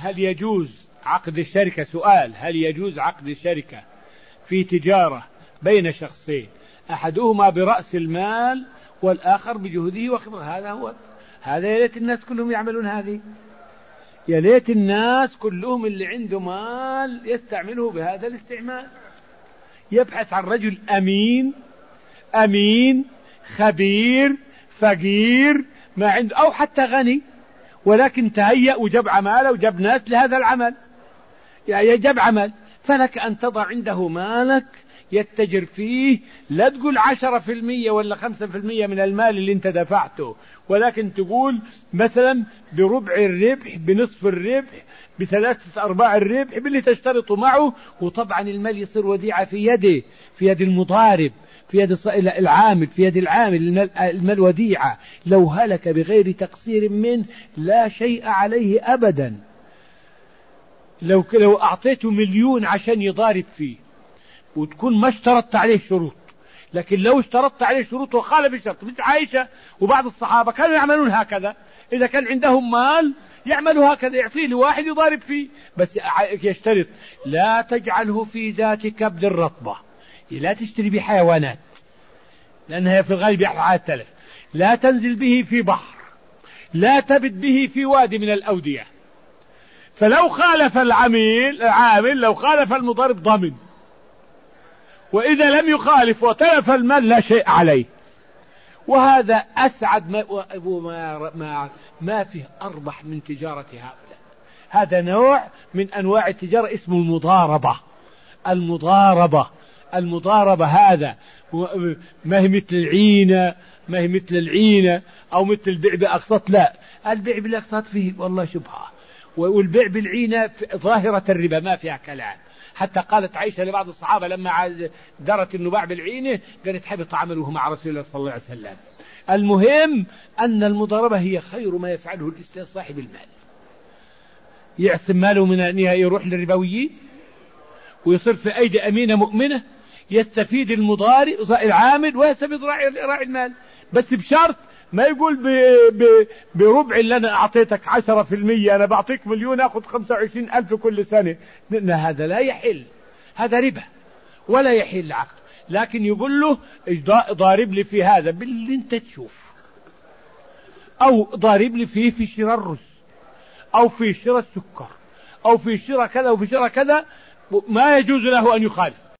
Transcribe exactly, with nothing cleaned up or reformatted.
هل يجوز عقد الشركة؟ سؤال: هل يجوز عقد الشركة في تجارة بين شخصين أحدهما برأس المال والآخر بجهده وخبرته؟ هذا هو هذا. يا ليت الناس كلهم يعملون هذه، يا ليت الناس كلهم اللي عنده مال يستعمله بهذا الاستعمال. يبحث عن رجل أمين أمين خبير فقير ما عنده، أو حتى غني ولكن تهيأ وجب عماله وجب ناس لهذا العمل، يعني يجب عمل. فلك أن تضع عنده مالك يتجر فيه، لا تقول عشرة في المية ولا خمسة في المية من المال اللي انت دفعته، ولكن تقول مثلا بربع الربح، بنصف الربح، بثلاثة أرباع الربح باللي تشترط معه. وطبعا المال يصير وديعة في يده، في يد المضارب، في يد العامل، في يد العامل. المال, المال وديعة، لو هلك بغير تقصير منه لا شيء عليه أبدا. لو لو أعطيته مليون عشان يضارب فيه وتكون ما اشترطت عليه شروط، لكن لو اشترطت عليه شروط وخالف الشرط، مثل عائشة وبعض الصحابة كانوا يعملون هكذا. إذا كان عندهم مال يعملوا هكذا، يعطيه لواحد يضارب فيه، بس يشترط: لا تجعله في ذات كبد الرطبة، لا تشتري به حيوانات لأنها في الغالب يحرق التلف، لا تنزل به في بحر، لا تبت به في وادي من الأودية. فلو خالف العميل العامل لو خالف المضارب ضمن، وإذا لم يخالف وتلف المال لا شيء عليه. وهذا أسعد ما, ما, ما, ما فيه أربح من تجارة هؤلاء. هذا نوع من أنواع التجارة اسمه المضاربة. المضاربة المضاربة هذا ما هي مثل العينة، ما هي مثل العينة أو مثل البيع بأقساط. لا، البيع بالأقساط فيه والله شبهة، والبيع بالعينة ظاهرة الربا ما فيها كلام. حتى قالت عائشة لبعض الصحابة لما درت أنه باع بالعينة، قالت: حبط عمله مع رسول الله صلى الله عليه وسلم. المهم أن المضاربة هي خير ما يفعله الإنسان صاحب المال. يعصم ماله من أن يروح للربويين ويصير في أيدي أمينة مؤمنة، يستفيد المضارب العامل ويستفيد راعي المال، بس بشرط ما يقول ب... ب... بربع اللي أنا أعطيتك عشرة في المية، أنا بعطيك مليون أخذ خمسة وعشرين ألف كل سنة. هذا لا يحل، هذا ربا ولا يحل عقد. لكن يقول له: ضارب لي في هذا باللي انت تشوف، أو ضارب لي فيه في شراء الرز، أو في شراء السكر، أو في شراء كذا وفي شراء كذا. ما يجوز له أن يخالف.